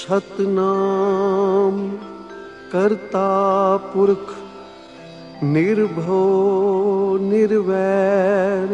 सतनाम करता पुरख निर्भो निर्वैर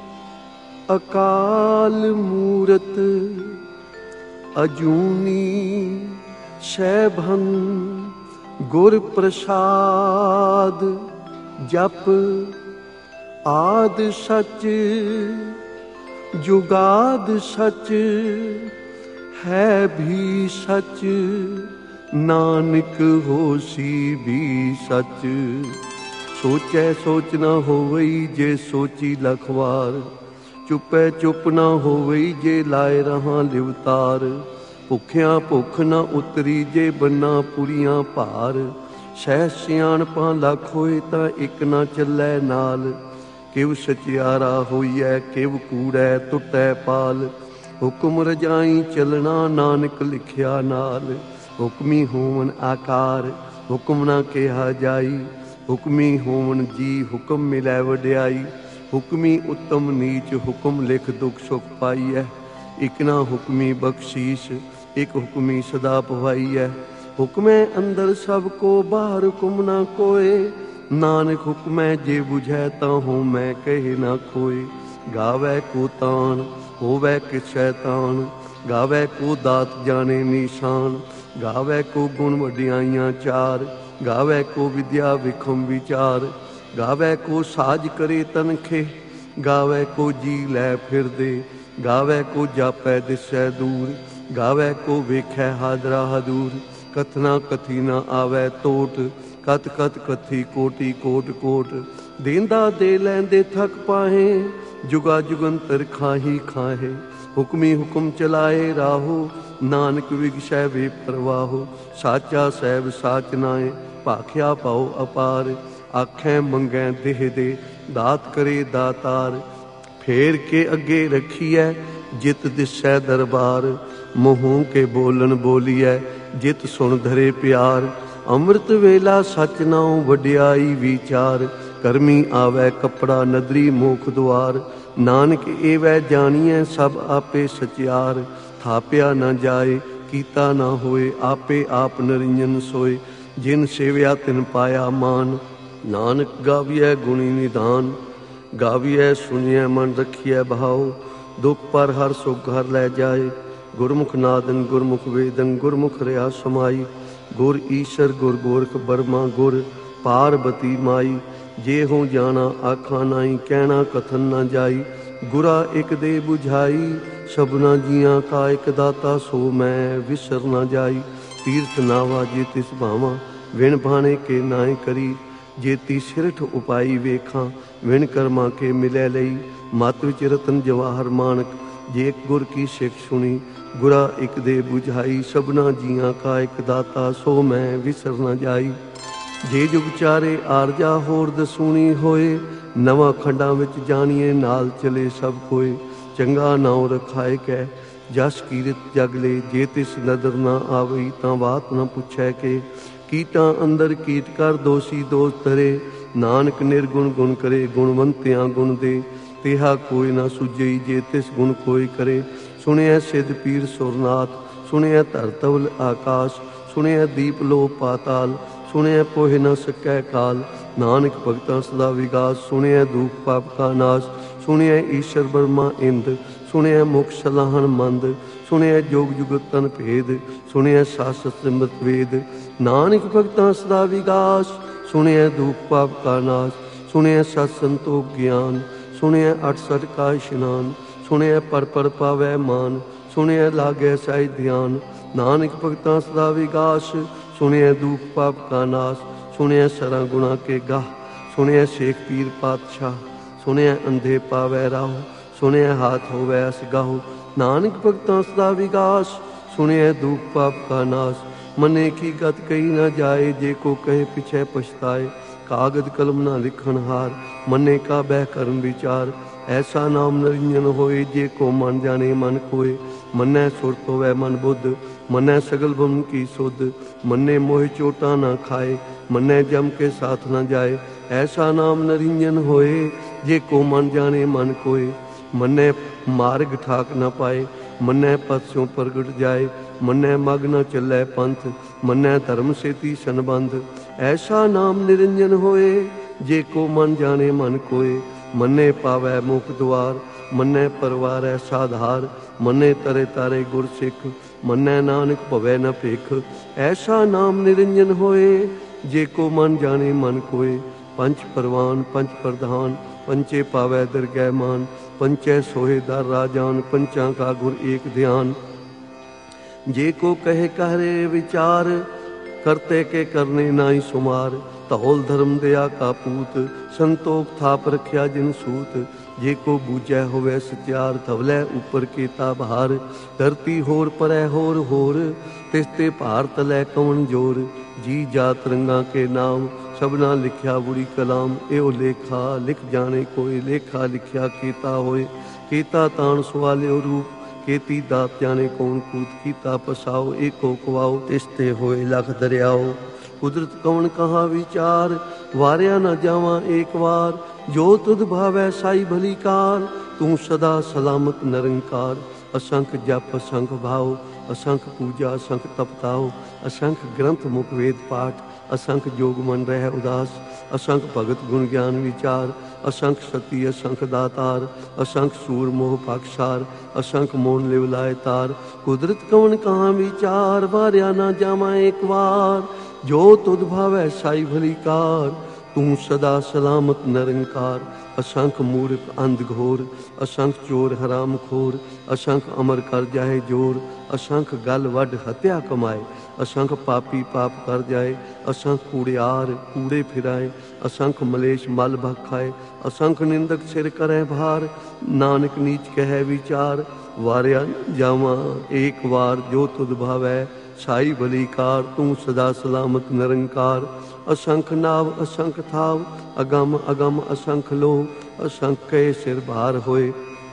अकाल मूरत अजूनी सैभन गुर प्रसाद जप आद सच जुगाद सच है भी सच नानक होसी भी सच। सोचै सोच न होवई जे सोची लख वार चुपै चुप न होवई जे लाए रहां लिवतार। भुखिया भुख न उतरी जे बन्ना पुरियां भार सह सियाणपां लख होए तां इक न चलै नाल। किव सचियारा होइए किव कूड़ै टुटै पाल हुक्म रजाई चलना नानक लिखिया नाल। हुक्मी होवन आकार हुक्म ना कहा जाई हुक्मी होवन जी हुक्म मिलै वड्याई। हुक्मी उत्तम नीच हुक्म लिख दुख सुख पाईऐ। इक ना हुक्मी बख्शीश एक हुक्मी सदा पवाई है। हुक्मै अंदर सब को बाहर हुक्म ना कोय। नानक हुक्मै जे बुझै तां हो मैं कहे ना खोए। गावै को तान होवै कि शैतान गावै को दात जाने निशान। गावै को गुण वड्याइयां चार गावै को विद्या विखम विचार। गावै को साज करे तनखे गावै को जी लै फिर दे। गावै को जापै दिसै दूर गावै को वेखै हादरा हदूर। कथना कथी ना आवै टोट कत कत कथी कोटि कोट कोट। देंदा दे लैंदे थक पाहे जुगा जुगंतर खाही खाहे। हुक्मी हुक्म चलाए राहो नानक विगसै वे परवाहो। साचा सैब साच नाए भाख्या पाओ अपार। आखै मंगै देह दे दात करे दातार। फेर के अगे रखिए जित दिसै दरबार। मुँहों के बोलन बोलिए जित सुन धरे प्यार। अमृत वेला सच नाउ वड्याई विचार। करमी आवै कपड़ा नदरी मोख द्वार। नानक एवै जानिए सब आपे सचियार। थाप्या न जाए कीता न होए आपे आप नरिंजन सोए। जिन सेव्या तिन पाया मान नानक गाविए गुणी निधान। गाविए सुनिए मन रखिए भाव दुख पर हर सुख घर लै जाए। गुरमुख नादन गुरमुख वेदन गुरमुख रहा समाई। गुर ईश्वर गुर गोरख बर्मा गुर पार्वती माई। जे हो जाना आखा नाई कहना कथन न जाई। गुरा एक दे बुझाई सबना जियां का एक दाता सो मैं विसर न जाई। तीर्थ नावा जे तिस भावा विण भाने के नाए करी। जेती सिरठ उपाई वेखा विण कर्मा के मिलै लई। मत विच रतन जवाहर मानक जे एक गुर की सिख सुनी। गुरा एक दे बुझाई सबना जियां का एक दाता सो मैं विसर न जाई। जे जुग चारे आरजा होर दसूनी होए नवां खंडां विच जानिए नाल चले सब कोए। चंगा नाउ रखाए कै जस कीरत जग ले। जे तिस नदर ना आवई तां बात न पुछै के। कीटां अंदर कीट कर दोषी दोष धरे। नानक निर्गुण गुण करे गुणवंतियां गुण दे। तेहा कोई ना सुझई जे तिस गुण कोई करे। सुनिया सिद्ध पीर सुरनाथ सुनिया धरतवल आकाश। सुनिया दीप लो पाताल सुनिया पोह न सकै काल। नानक भगतां सदा विगास सुनिया दुख पाप का नाश। सुनिया ईश्वर ब्रह्मा इंद सुनिया मुख सलाहन मंद। सुनिया जोग जुगत तन भेद सुनिया शास्त्र सिमरत वेद। नानक भगतां सदा विगास सुनिया दुख पाप का नाश। सुनिया सत संतोख ज्ञान सुनिया 68 का स्नान। सुनिया पर पावै मान सुनिया लागै साई ध्यान। नानक भगतां सदा विगास सुनिया दुख पाप का नाश। सुनिया सरा गुणा के गाह सुनिया शेख पीर पातशाह। सुनिया अंधे पावै राह सुनिया हाथ होवै अस गाहो। नानक भगतां सदा विगास सुनिया दुख पाप का नाश। मने की गत कही न जाए जे को कहे पिछे पछताए। कागद कलम न लिखन हार मने का बह कर्म विचार। ऐसा नाम नरिंजन होए जे को मन जाने मन कोय। मन्नै सुरत होवै मन बुद्ध मन्नै सगल भवन की सुध। मन्ने मोह चोटा न खाए मन्नै जम के साथ न जाए। ऐसा नाम नरिंजन होए जे को मन जाने मन कोय। मन्नै मार्ग ठाक न पाए मन्नै पद स्यों प्रगट जाए। मन्नै मग न चलै पंथ, मन्नै धर्म सेती संबंध। ऐसा नाम निरंजन होए, जे को मन जाने मन कोय। मन्ने पावै मुख द्वार, मन्नै परवारै साधार। मन्ने तरे तारे गुर सिख, मन्नै नानक भवै न भिख। ऐसा नाम निरंजन होए, जे को मन जाने मन कोय। पंच परवान पंच प्रधान, पंचे पावै दरगह मान। पंचै सोहे दर राजान, पंचां का गुर एक ध्यान। जे को कहे कहरे विचार, करते के करने नाई सुमार। धौल धर्म दया का पूत, संतोख थाप रखिया जिन सूत। जे को बूझै होवै सत्यार, धवलै ऊपर केता भार। धरती होर परै होर, तिसते भार तलै कवन जोर। जी जात रंगा के नाम, सबना लिखिया बुरी कलाम। एहो लेखा लिख जाने कोई, लेखा लिखिया केता होए। केता तान सवालियो रूप, केती दात जाने कौन कूत। कीता पसाओ एको कवाओ, तिसते होए लख दरियाओ। कुदरत कौन कहाँ विचार, वारिया न जावा एक बार। जो तुध भावै साई भली कार, तू सदा सलामत निरंकार। असंख जप असंख भाव, असंख पूजा असंख तपताओ। असंख ग्रंथ मुख वेद पाठ, असंख जोग मन रह उदास। असंख भगत गुण ज्ञान विचार, असंख सती असंख दातार। असंख सूर मोह पाकसार, असंख मोन लिवलाए तार। कुदरत कौन कहाँ विचार, वारिया ना जावा एक बार। जो तुध भावै साई भली कार, तू सदा सलामत निरंकार। असंख मूर्ख अंध घोर, असंख चोर हराम खोर। असंख अमर कर जाए जोर, असंख गल वड हत्या कमाए। असंख पापी पाप कर जाए, असंख कूड़ियार कूड़े फिराए। असंख मलेश मल भख खाए, असंख निंदक सिर करै भार। नानक नीच कह विचार, वारिया जावा एक बार। जो तुध भावै साई भली कार, तू सदा सलामत निरंकार। असंख नाव असंख थाव, अगम अगम असंख लो। असंख के सिर भार होए,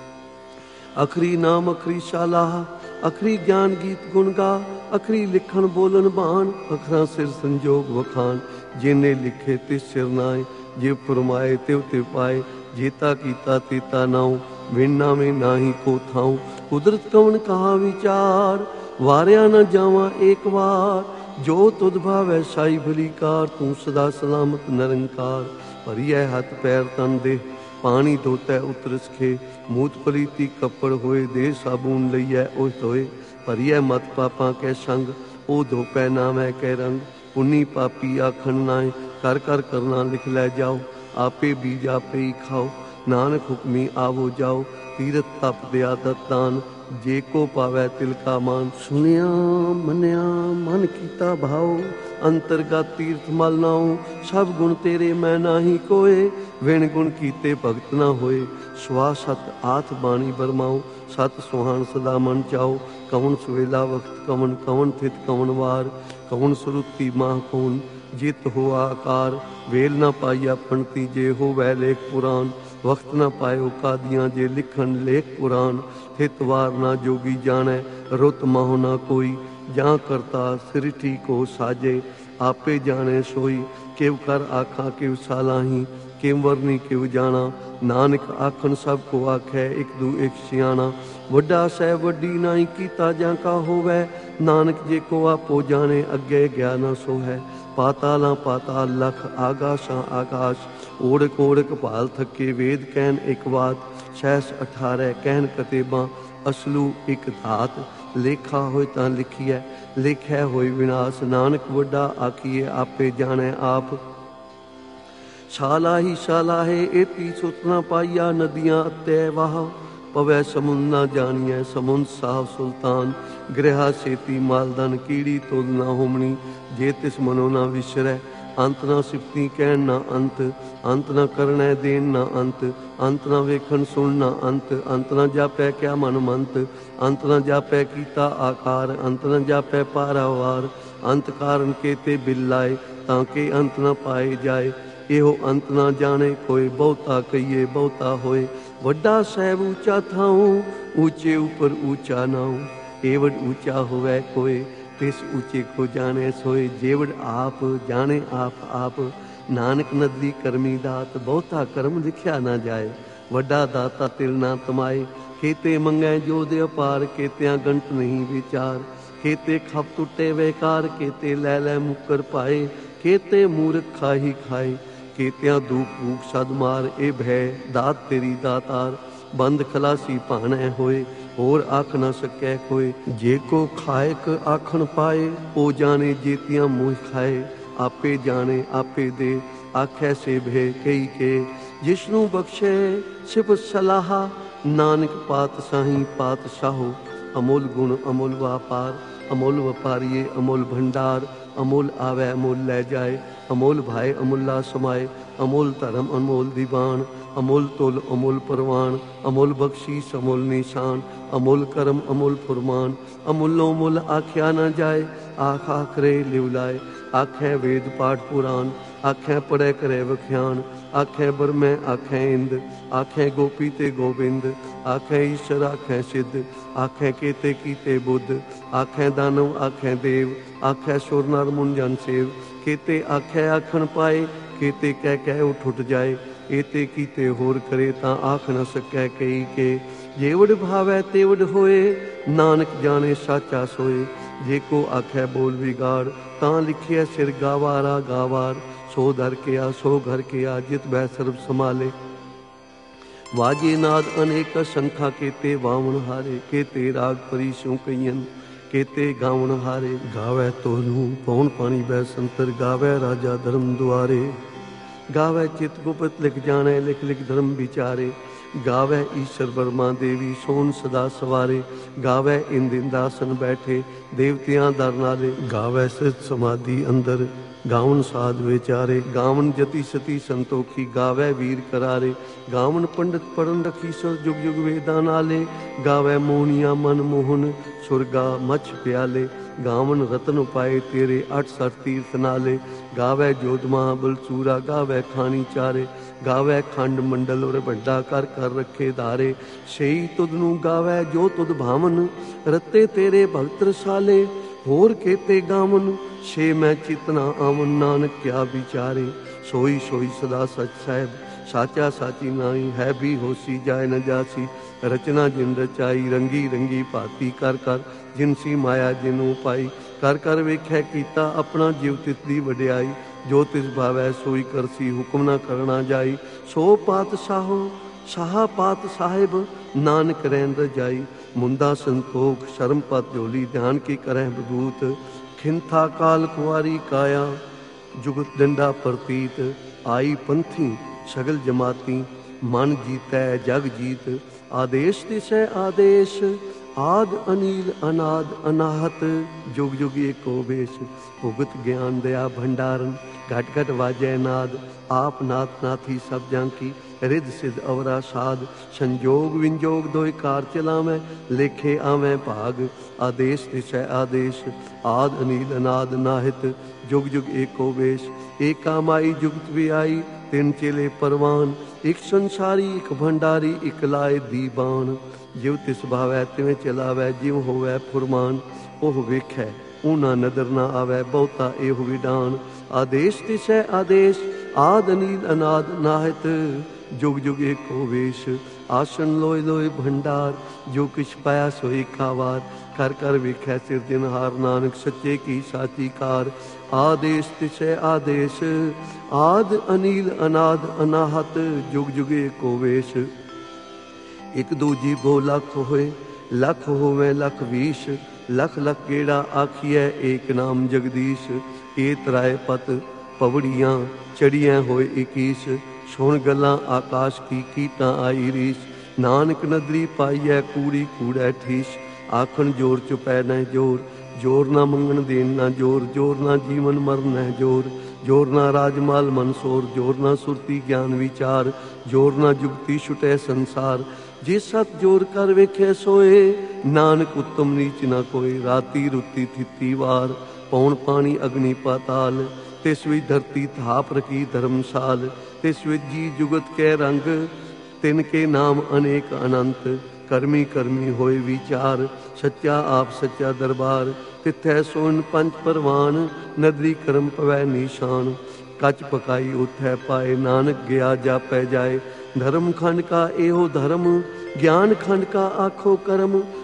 अखरी नाम अखरी सालाह। अखरी ज्ञान गीत गुण गा, अखरी लिखण बोलन बान। अखरा सिर संजोग वखान, जिने लिखे तिस सिर नाए। जे फरमाए तिव तिव पाए, जेता कीता तेता नाऊ। विना में नाही को थाऊ, कुदरत कौन कहा विचार। वारिया न जावा एक बार, जो तुध भावै साई भली कार। तू सदा सलामत निरंकार। भरियै हथ पैर तन देह, पानी धोतै उतरस खे। मूत पलीती कपड़ होए, दे साबून लईयै ओह धोए। भरियै मत पापां कै संग, ओ धोपै नामै कै रंग। पुन्नी पापी आखन नाए, कर कर करना लिख लै जाओ। आपे बीज आपे ही खाओ, नानक हुक्मी आवो जाओ। तीरथ तप दया दत दान, जे को पावै तिल का मान। सुनिया मनिया मन कीता भाओ, अंतरगत तीर्थ मल नाओ। सब गुण तेरे मैं नाही कोय, विण गुण कीते भगत ना होए। स्वा सत आथ बाणी बरमाओ, सत सुहान सदा मन चाओ। कवन सवेला वक्त कवन, कवन थित कवन वार। कवन सुरुति माह कौन, जित हो आकार। वेल ना पाइया पंडिती, जे हो वै लेख पुराण। वक्त न पायो कादियाँ, जे लिखन लेख पुराण। हित वार ना जोगी जानै, रुत माहो ना कोई। जां करता सृष्टि को साजे, आपे जाने सोई। किव कर आखा किव सालाही, किव वरनी किव जाना। नानक आखन सब को आखै, एक दू एक सियाना। वड्डा सह वड्डी नाई कीता जां का होवै। नानक जे को आपो जाने, अगे गया ना सो है। पातालां पाताल लख, आगाशां आकाश। ओढ़क ओढ़क भाल थके, वेद कहन एक बात। सहस 18 कहन कतेबां, असलू एक धात। लेखा होए तां लिखिए, लेखै होए विनाश। नानक वड्डा आखिए, आपे जाने आप। शालाही शालाहे एती सुत ना पाइया, नदियां अत्ते वाह। पवै समुंद ना जानिए, समुंद साहब सुल्तान। गृहा सेती मालदन, कीड़ी तुल ना होमनी। जे तिस मनो ना विसरै, अंत ना सिफती कहन ना अंत। अंत ना करनै देन ना अंत, अंत ना वेखन सुन ना अंत। अंत ना जापै क्या मन मंत, अंत ना जापै कीता आकार। अंत ना जापै पारावार, अंत कारण केते बिल लाए। ताके अंत ना पाए जाए, एहो अंत ना जाने कोई। बहुता कहिए बहुता होए, वड्डा सैब ऊंचा थाऊं। ऊंचे ऊपर ऊंचा नाऊं, एवड ऊंचा होवै कोय। तिस ऊंचे को जाने सोए, जेवड आप जाने आप आप। नानक नदरी करमी दात, बहुता कर्म लिखिया ना जाए। वड्डा दाता तिल ना तमाए, केते मंगै जोध अपार। केत्या गंट नहीं विचार, केते खप टुटे बेकार, केते लै लै मुकर पाए, केते मूर्ख खाही खाए, केतियां दुख भूख सद मार, ए भय दात तेरी दातार, बंद खलासी भाणै होए, होर आख न सकै कोय, जे को खायक आखण पाए, ओ जाने जेतियां मोह खाए, आपे जाने आपे दे, आखै से भे कई के, जिसनू बख्शे सिफ सलाहा, नानक पातशाही पातशाहो, अमोल गुण अमोल व्यापार, अमोल व्यापारीए अमोल भंडार, अमोल आवे अमोल लै जाए, अमोल भाए अमोला समाए, अमोल धर्म अमोल दीवान, अमोल तुल अमोल परवान, अमोल बख्शीश अमोल निशान, अमोल करम अमोल फुरमान, अमूलो मुल आख्या न जाए, आख आखरे लिवलाए, आखै वेद पाठ पुराण, आखै पढ़ै करे वख्यान, आखै बरमै आखै इंद, आखै गोपी ते गोबिंद, आखै ईश्वर आखै सिद्ध, आखै केते कीते बुद्ध, आखै दानव आखै देव, आखै सुर नर मुन जन सेव, केते आखै आखण पाए, केते कह उठ जाए, एते कीते होर करे तां आख न सकै कई के, जेवड़ भावै तेवड़ होए, नानक जाने साचा सोए, जे को आखै बोल बिगाड़, तां लिखिया सिर गावारा गावार, सो धर के आ सो घर के आ, जित बै सर्व संभाले, वाजे नाद अनेक संखा, केते वावण हारे, केते राग परी स्यों कईयन, केते गावण हारे, गावै तोनू पौन पानी बै संतर, गावै राजा धर्म दुआरे, गावै चित गुप्त लिख जाने, लिख लिख धर्म विचारे, गावै ईश्वर बर्मा देवी सोन सदा सवारे, गावै इंद इंदासन बैठे, देवतियां दर नाले, गावै सिद्ध समाधि अंदर, गावन साध विचारे, गावन जति सती संतोखी, गावै वीर करारे, गावन पंडित पढ़न रखी सर जुग जुग वेदां नाले, गावै मोहनिया मन मोहन सुरगा मछ प्याले, गावन रतन पाए तेरे 8 तीर्थ नाले, गावै जोधमा बलचूरा, गावै खानी चारे, गावै खंड मंडल और बड्डा कर कर रखे धारे, सही तुदनू गावै जो तुद भावन, रते तेरे भगत रसाले, होर केते गावन, छे मैं चितना आवन, नानक क्या विचारे, सोई सोई सदा सच साहिब, साचा साची नाई, है भी होसी जाए न जासी, रचना जिन रचाई, रंगी रंगी भाती कर कर, जिनसी माया जिनू पाई, कर कर वेख्या कीता अपना जीव तिस दी वड्याई, जो तिस भावै सोई करसी, हुक्म न करना जाई, सो पातशाहो शाह पात साहिब, नानक रैन रजाई, मुंदा संतोख शर्म पत झोली, ध्यान की करह बदूत, खिंथा काल कुआरी काया, जुगत डंडा प्रतीत, आई पंथी सगल जमाती, मन जीतै जग जीत, आदेश दिशै आदेश, आद अनील अनाद अनाहत, जुग जुग एको वेश, भुगत ज्ञान दया भंडारन, घट घट वाजै नाद, आप नाथ नाथी सब जांकी, रिद सिद्ध अवरा साध, संजोग विंजोग दोय कार चलावै, लेखे आवै भाग, आदेश दिशै आदेश, आद अनील अनाद नाहित, जुग जुग एको वेश, एका माई जुगत विआई, तिन चेले परवान, एक संसारी एक भंडारी, एक लाए दीवान, जिव तिस भावै तिवें चलावै, जिव होवै फुरमान, ओह वेखै ऊना नदर ना आवै, बहुता एहो विडान, आदेश दिशै आदेश, आद अनील अनाद नाहित, जुग जुग एको वेश, आसन लोय लोय भंडार, जो किछ पाया सोई खावार, कर कर वेखै सिरजनहार, नानक सच्चे की साची कार, आदेश तिसै आदेश, आद अनील अनाद अनाहत, जुग जुग एको वेश, एक दूजी बो लख होए, लख होवे लख बीस, लख लख गेड़ा आखिए एक नाम जगदीश, ए तराए पत पवड़ियाँ चढ़ियाँ होए 21, सुन गल्लां आकाश की कीटां आई रीस, नानक नदरी पाईऐ कूड़ी कूड़ै ठीस, आखन जोर चुपै न जोर, जोर ना मंगन देन ना जोर, जोर ना जीवन मरण न जोर, जोर ना राजमाल मनसोर, जोर ना सुरती ज्ञान विचार, जोर ना जुगती छुटै संसार, जे सत जोर कर वेखे सोए, नानक उत्तम नीच ना कोई, राती रुती थिती वार, पौन पानी अग्नि पाताल, तिस विच धरती थाप रखी धर्मशाल, तिस विच जी जुगत कै रंग, तिनके नाम अनेक अनंत, करमी करमी होए विचार, सच्चा आप सच्चा दरबार, तिथै सोन पंच परवान, नदरी करम पवै निशान, कच पकाई उथै पाए, नानक गया जापै जाए, धर्म खंड का एहो धर्म, ज्ञान खंड का आखो कर्म,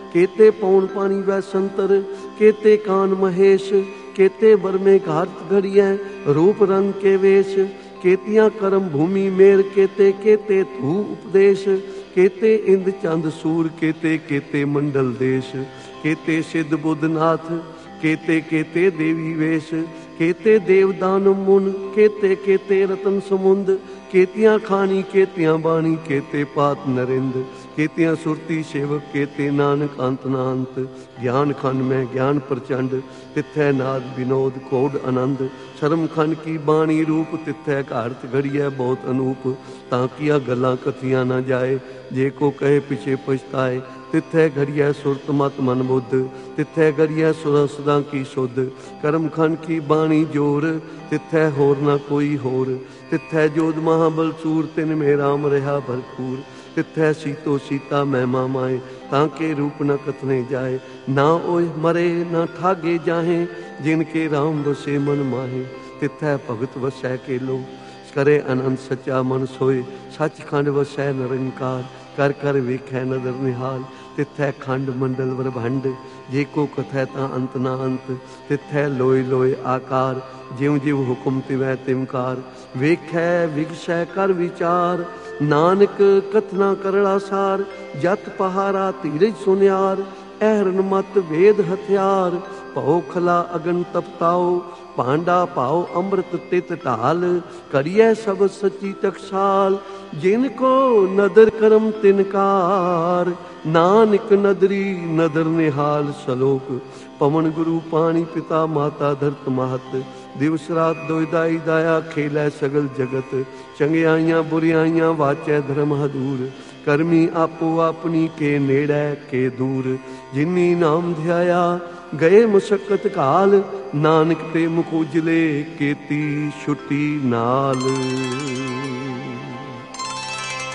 केते पौन पानी वै संतर, केते कान महेश, केते बरमे घात घड़िया, रूप रंग के वेश, केतियां करम भूमि मेर, केते केते थू उपदेश, केते इंद चंद सूर, केते केते मंडल देश, केते सिद्ध बुद्धनाथ, केते केते देवी वेश, केते देवदान मुन, केते केते रतन समुंद, केतियां खानी केतियां बाणी, केते पात नरिंद, केतियां सुरती सेवक, केते नानक अंत नांत, ज्ञान खन में ज्ञान प्रचंड, तिथै नाद विनोद कोड आनंद, शर्म खन की बाणी रूप, तिथै घारत घड़िया बहुत अनूप, ताकिया गल्लां कथियां ना जाए, जे को कहे पिछे पछताए, तिथै घड़िया सुरत मत मन बुद्ध, तिथै घड़िया सुरसदा की शुद्ध, करम खन की बाणी जोर, तिथै होर ना कोई होर, तिथै जोध महाबल सूर, तिन में राम रहा भरपूर, तिथै सीतो सीता महिमा माए, ताके रूप न कथने जाए, ना ओए मरे ना ठागे जाहे, जिनके राम बसे मन माहे, तिथै भगत वसै के लो, करे अनंत सच्चा मन सोए, सचखंड वसै निरंकार, कर कर वेखै नदर निहाल, तिथै खंड मंडल ब्रह्मंड, जे को कथै ता अंत ना अंत, तिथै लोय लोय आकार, जिव जिव हुकुम तिवै तिमकार, वेखै विगसै कर विचार, नानक कथना करड़ा सार, जत पहारा धीरज सुनियार, ऐरन मत वेद हथियार, भौ खला अगन तपताओ, पांडा पाओ अमृत तित ढाल, करिए सब सच्ची टकसाल, जिनको नदर करम तिनकार, नानक नदरी नदर निहाल सलोक, पवन गुरु पानी पिता माता धरत महत, दिवस रात दोइदाई दाया खेलै सगल जगत, चंगियाइयां बुरियाइयां वाचै धर्म हदूर, करमी आपो अपनी के नेड़ै के दूर, जिन्नी नाम ध्याया गए मुशक्कत काल, नानक ते मुख उजले केती छुट्टी नाल।